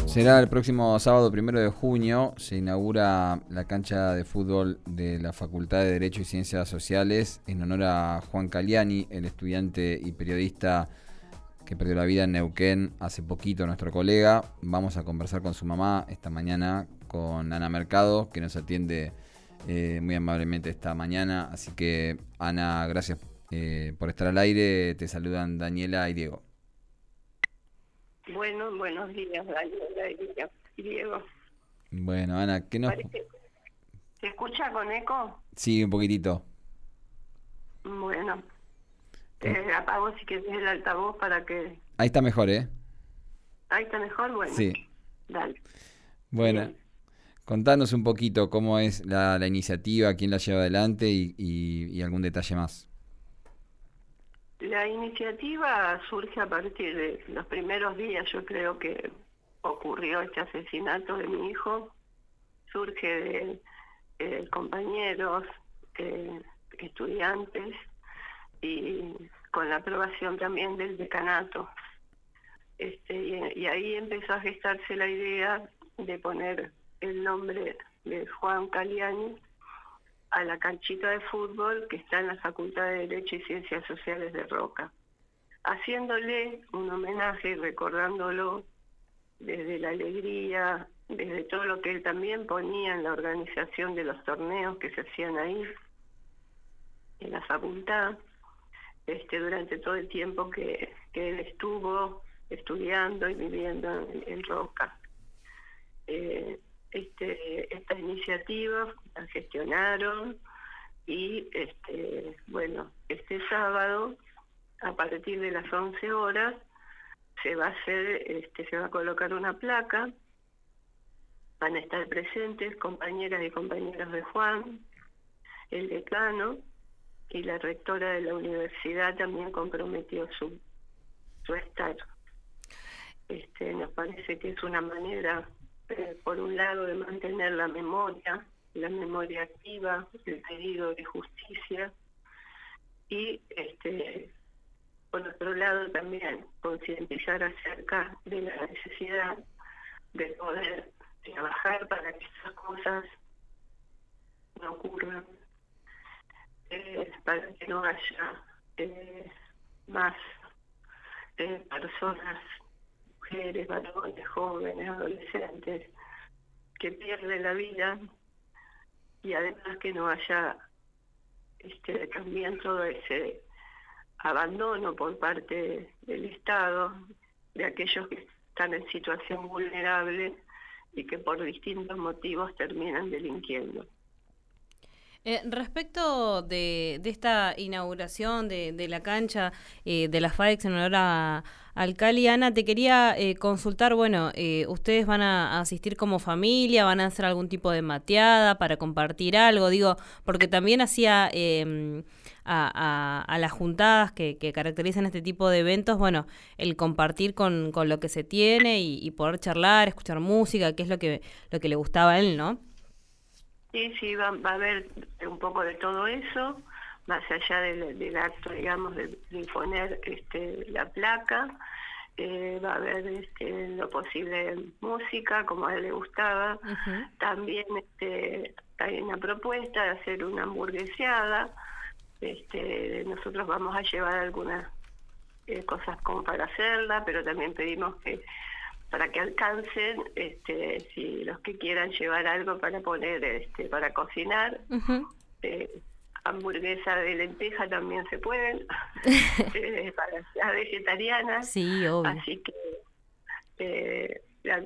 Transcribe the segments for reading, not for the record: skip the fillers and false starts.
Será el próximo sábado 1 de junio. Se inaugura la cancha de fútbol de la Facultad de Derecho y Ciencias Sociales en honor a Juan Caliani, el estudiante y periodista que perdió la vida en Neuquén hace poquito, nuestro colega. Vamos a conversar con su mamá esta mañana, con Ana Mercado, que nos atiende muy amablemente esta mañana. Así que, Ana, gracias por estar al aire. Te saludan Daniela y Diego. Bueno, buenos días, Daniela y Diego. Bueno, Ana, ¿qué nos...? ¿Se escucha con eco? Sí, un poquitito. Bueno, apago si quieres el altavoz para que... Ahí está mejor, ¿eh? Ahí está mejor, bueno. Sí. Dale. Bueno, Bien. contanos un poquito cómo es la iniciativa, quién la lleva adelante y algún detalle más. La iniciativa surge a partir de los primeros días, yo creo que ocurrió este asesinato de mi hijo. Surge de compañeros, estudiantes y con la aprobación también del decanato. Y ahí empezó a gestarse la idea de poner el nombre de Juan Caliani a la canchita de fútbol que está en la Facultad de Derecho y Ciencias Sociales de Roca, haciéndole un homenaje y recordándolo desde la alegría, desde todo lo que él también ponía en la organización de los torneos que se hacían ahí, en la facultad, durante todo el tiempo que él estuvo estudiando y viviendo en Roca. Esta iniciativa la gestionaron y este sábado a partir de las 11 horas se va a colocar una placa. Van a estar presentes compañeras y compañeros de Juan, el decano y la rectora de la universidad también comprometió su estar. Nos parece que es una manera, por un lado, de mantener la memoria activa, el pedido de justicia, y por otro lado también concientizar acerca de la necesidad de poder trabajar para que estas cosas no ocurran, para que no haya más personas, mujeres, varones, jóvenes, adolescentes, que pierden la vida, y además que no haya también todo ese abandono por parte del Estado de aquellos que están en situación vulnerable y que por distintos motivos terminan delinquiendo. Respecto de esta inauguración de la cancha de la FAEX en honor al Cali, Ana, te quería consultar, ustedes van a asistir como familia, van a hacer algún tipo de mateada para compartir algo, digo, porque también hacía a las juntadas que caracterizan este tipo de eventos, el compartir con lo que se tiene y poder charlar, escuchar música, que es lo que le gustaba a él, ¿no? Sí, va a haber un poco de todo eso, más allá del acto, digamos, de imponer la placa. Va a haber lo posible música, como a él le gustaba. Uh-huh. También hay una propuesta de hacer una hamburgueseada. Nosotros vamos a llevar algunas cosas como para hacerla, pero también pedimos que para que alcancen, si los que quieran llevar algo para poner, para cocinar. Uh-huh. Hamburguesa de lenteja también se pueden, para las vegetarianas. Sí, obvio. Así que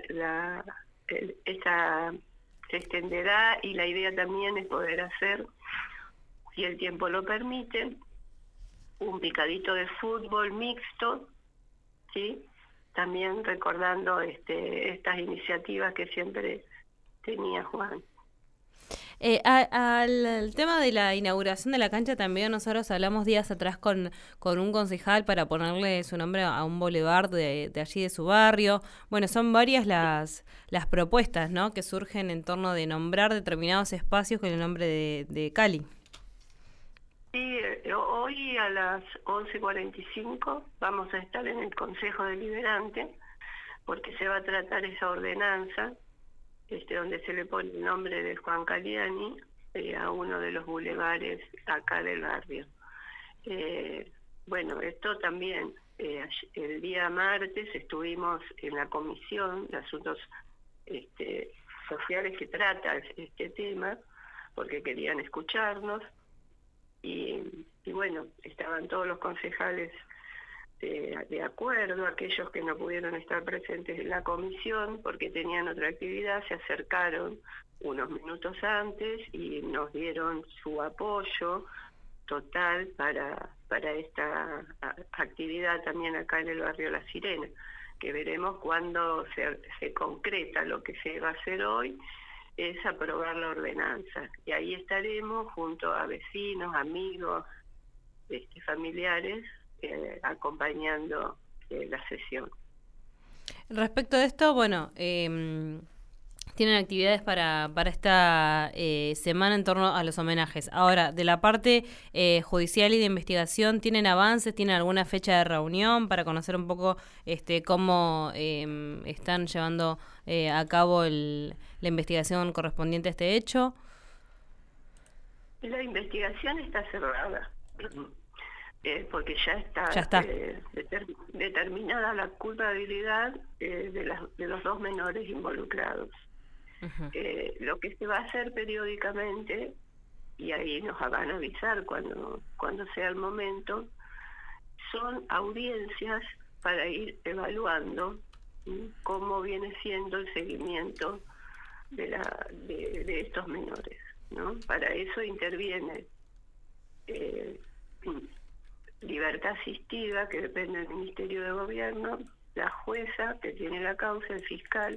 esta se extenderá, y la idea también es poder hacer, si el tiempo lo permite, un picadito de fútbol mixto, ¿sí? También recordando estas iniciativas que siempre tenía Juan. Al tema de la inauguración de la cancha también nosotros hablamos días atrás con un concejal para ponerle su nombre a un boulevard de allí de su barrio. Bueno, son varias las propuestas, ¿no?, que surgen en torno de nombrar determinados espacios con el nombre de Cali. Sí, hoy a las 11:45 vamos a estar en el Consejo Deliberante porque se va a tratar esa ordenanza, donde se le pone el nombre de Juan Caliani a uno de los bulevares acá del barrio. Bueno, esto también, el día martes estuvimos en la comisión de asuntos sociales que trata este tema, porque querían escucharnos, y bueno, estaban todos los concejales de acuerdo. Aquellos que no pudieron estar presentes en la comisión porque tenían otra actividad se acercaron unos minutos antes y nos dieron su apoyo total para esta actividad también acá en el barrio La Sirena, que veremos cuando se concreta. Lo que se va a hacer hoy es aprobar la ordenanza, y ahí estaremos junto a vecinos, amigos, familiares, acompañando la sesión. Respecto de esto, bueno, tienen actividades para esta semana en torno a los homenajes. Ahora, de la parte judicial y de investigación, ¿tienen avances? ¿Tienen alguna fecha de reunión para conocer un poco cómo están llevando a cabo la investigación correspondiente a este hecho? La investigación está cerrada, porque ya está. Determinada la culpabilidad de los dos menores involucrados. Uh-huh. Lo que se va a hacer periódicamente, y ahí nos van a avisar cuando sea el momento, son audiencias para ir evaluando cómo viene siendo el seguimiento de estos menores, ¿no? Para eso interviene Libertad Asistida, que depende del Ministerio de Gobierno, la jueza que tiene la causa, el fiscal,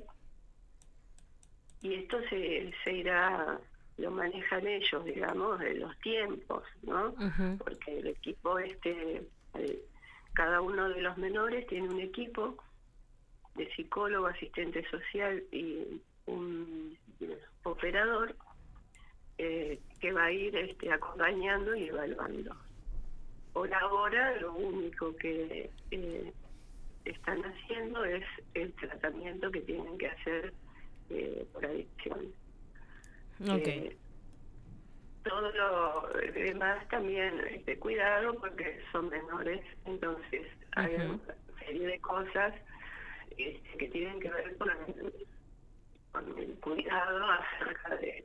y esto se irá, lo manejan ellos, digamos, de los tiempos, ¿no? Uh-huh. Porque el equipo cada uno de los menores tiene un equipo de psicólogo, asistente social y un operador que va a ir acompañando y evaluando. Por ahora, lo único que están haciendo es el tratamiento que tienen que hacer por adicción. Okay. Todo lo demás también cuidado, porque son menores, entonces hay una serie de cosas que tienen que ver con el cuidado acerca de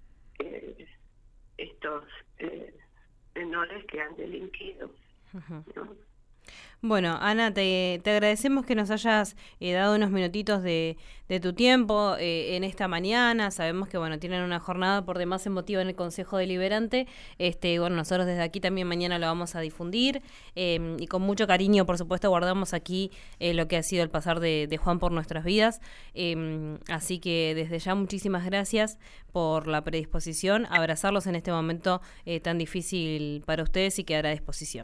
estos menores que han delinquido, ¿no? Bueno, Ana, te agradecemos que nos hayas dado unos minutitos de tu tiempo en esta mañana. Sabemos que tienen una jornada por demás emotiva en el Consejo Deliberante. Nosotros desde aquí también mañana lo vamos a difundir y con mucho cariño, por supuesto, guardamos aquí lo que ha sido el pasar de Juan por nuestras vidas. Así que desde ya muchísimas gracias por la predisposición, abrazarlos en este momento tan difícil para ustedes y quedar a disposición.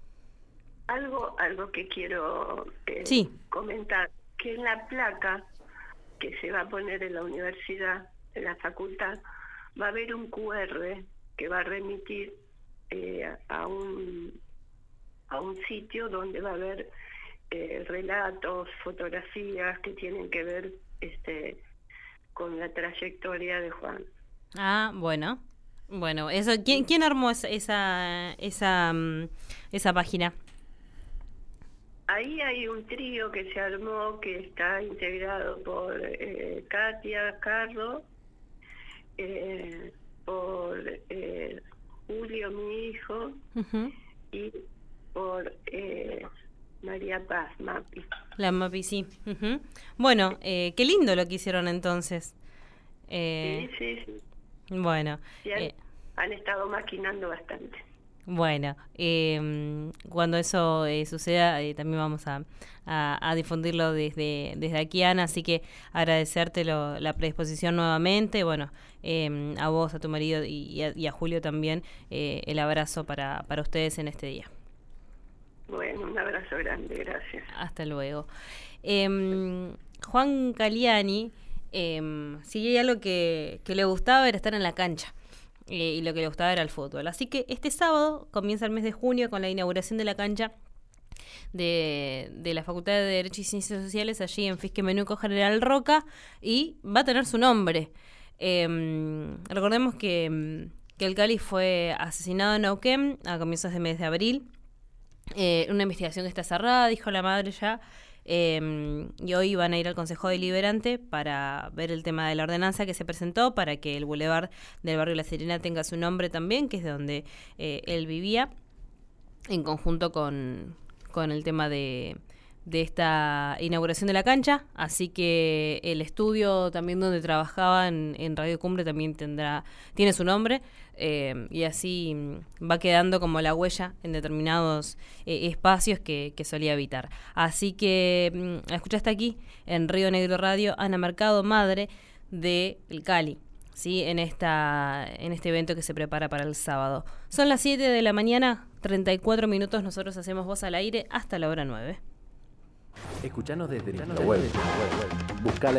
Algo que quiero comentar, que en la placa que se va a poner en la universidad, en la facultad, va a haber un QR que va a remitir a un sitio donde va a haber relatos, fotografías que tienen que ver con la trayectoria de Juan. Ah, bueno, eso, ¿quién armó esa página? Ahí hay un trío que se armó, que está integrado por Katia Carro, por Julio, mi hijo, uh-huh, y por María Paz, Mapi. La Mapi, sí. Uh-huh. Bueno, qué lindo lo que hicieron entonces. Sí. Bueno. Sí, han estado maquinando bastante. Bueno, cuando eso suceda también vamos a difundirlo desde aquí, Ana, así que agradecerte la predisposición nuevamente, a vos, a tu marido y a Julio también, el abrazo para ustedes en este día. Bueno, un abrazo grande, gracias. Hasta luego. Juan Caliani, sí, hay algo que le gustaba era estar en la cancha. Y lo que le gustaba era el fútbol. Así que este sábado comienza el mes de junio con la inauguración de la cancha de la Facultad de Derecho y Ciencias Sociales, allí en Fisque Menuco General Roca, y va a tener su nombre. Recordemos que el Cali fue asesinado en Neuquén a comienzos del mes de abril. Una investigación que está cerrada, dijo la madre ya, y hoy van a ir al Consejo Deliberante para ver el tema de la ordenanza que se presentó para que el bulevar del barrio La Serena tenga su nombre también, que es de donde él vivía, en conjunto con el tema de esta inauguración de la cancha. Así que el estudio también donde trabajaba en Radio Cumbre también tiene su nombre, y así va quedando como la huella en determinados espacios que solía habitar. Así que escuchaste aquí en Río Negro Radio Ana Mercado, madre de El Cali, ¿sí? en este evento que se prepara para el sábado. Son las 7 de la mañana, 34 minutos. Nosotros hacemos Voz al Aire hasta la hora 9. Escuchanos desde nuestra web. Buscala